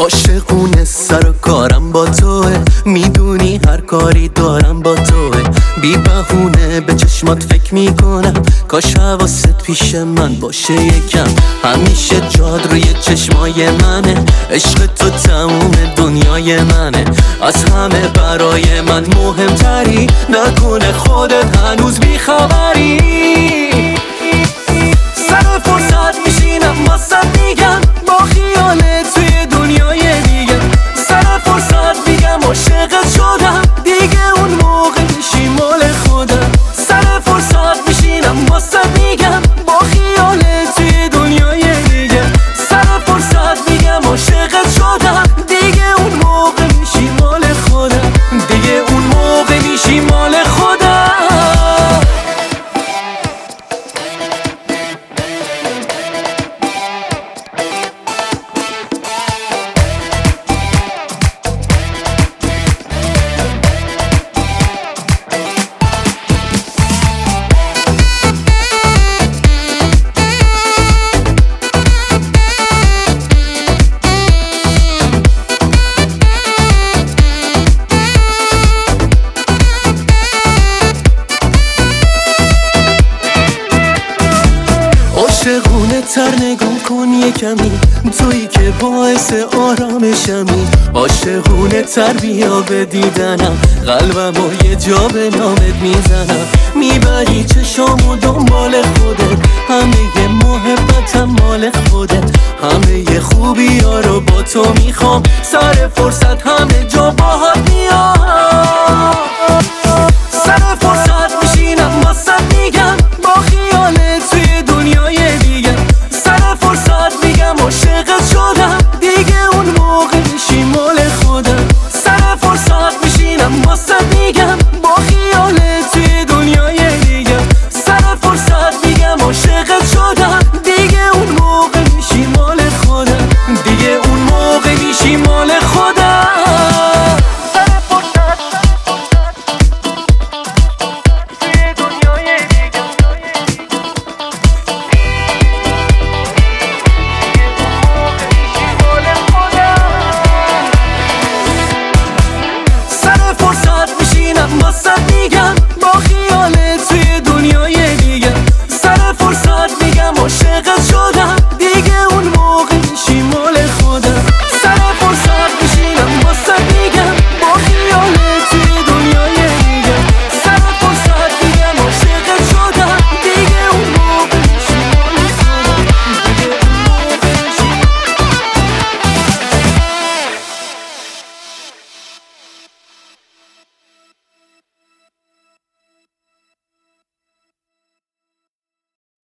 عاشقونه سر و کارم با توه، میدونی هر کاری دارم با توه. بی بهونه به چشمات فکر میکنم، کاش حواست پیش من باشه یکم. همیشه جاد روی چشمای منه، عشق تو تموم دنیای منه. از همه برای من مهمتری، نکنه خودت هنوز بیخبری. سر فرصت میشینم واسه میگم، با خیالت توی دنیای دیگه. سر فرصت میگم عاشقت شدم، دیگه اون موقع میشی مال خودم. سر فرصت میشینم واسه میگم، با خیالت توی دنیای دیگه. سر فرصت میگم عاشقت شدم، دیگه اون موقع میشی مال خودم. دیگه اون موقع میشی مال خودم. عاشقونه تر نگاه کن یه کمی، تویی که باعث آرامشمی. عاشقونه تر بیا به دیدنم، قلبم و یه جا به نامت میزنم. میبری چشامو دنبال خودت، همه محبتم مال خودت. همه خوبی ها رو با تو میخوام، سر فرصت همه جا باهات میام.